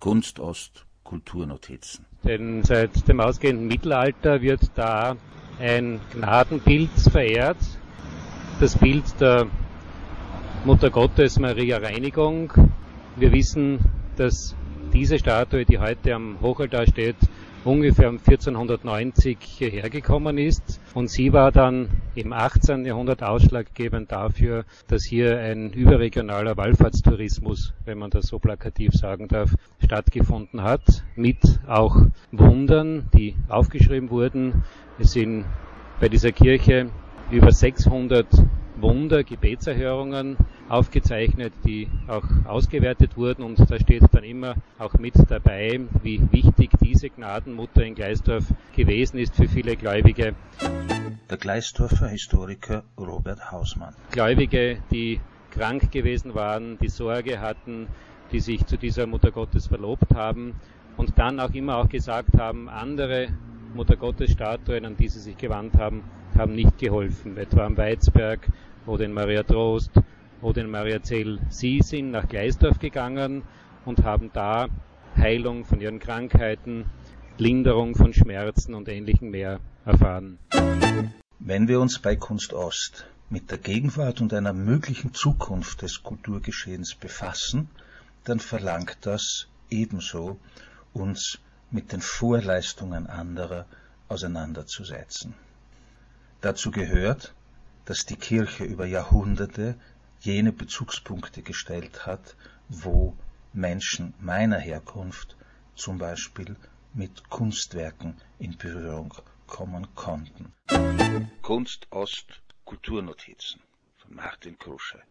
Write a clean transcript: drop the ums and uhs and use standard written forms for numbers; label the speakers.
Speaker 1: Kunst Ost Kulturnotizen.
Speaker 2: Denn seit dem ausgehenden Mittelalter wird da ein Gnadenbild verehrt, das Bild der Mutter Gottes Maria Reinigung. Wir wissen, dass diese Statue, die heute am Hochaltar steht, ungefähr um 1490 hierher gekommen ist, und sie war dann im 18. Jahrhundert ausschlaggebend dafür, dass hier ein überregionaler Wallfahrtstourismus, wenn man das so plakativ sagen darf, stattgefunden hat, mit auch Wundern, die aufgeschrieben wurden. Es sind bei dieser Kirche über 600 Wunder, Gebetserhörungen aufgezeichnet, die auch ausgewertet wurden, und da steht dann immer auch mit dabei, wie wichtig diese Gnadenmutter in Gleisdorf gewesen ist für viele Gläubige.
Speaker 1: Der Gleisdorfer Historiker Robert Hausmann.
Speaker 2: Gläubige, die krank gewesen waren, die Sorge hatten, die sich zu dieser Mutter Gottes verlobt haben und dann auch immer auch gesagt haben, andere Mutter Gottes Statuen, an die sie sich gewandt haben, haben nicht geholfen, etwa am Weizberg oder in Maria Trost oder in Maria Zell. Sie sind nach Gleisdorf gegangen und haben da Heilung von ihren Krankheiten, Linderung von Schmerzen und Ähnlichem mehr erfahren.
Speaker 1: Wenn wir uns bei Kunst Ost mit der Gegenwart und einer möglichen Zukunft des Kulturgeschehens befassen, dann verlangt das ebenso, uns mit den Vorleistungen anderer auseinanderzusetzen. Dazu gehört, dass die Kirche über Jahrhunderte jene Bezugspunkte gestellt hat, wo Menschen meiner Herkunft zum Beispiel mit Kunstwerken in Berührung kommen konnten. Kunst Ost Kulturnotizen von Martin Krusche.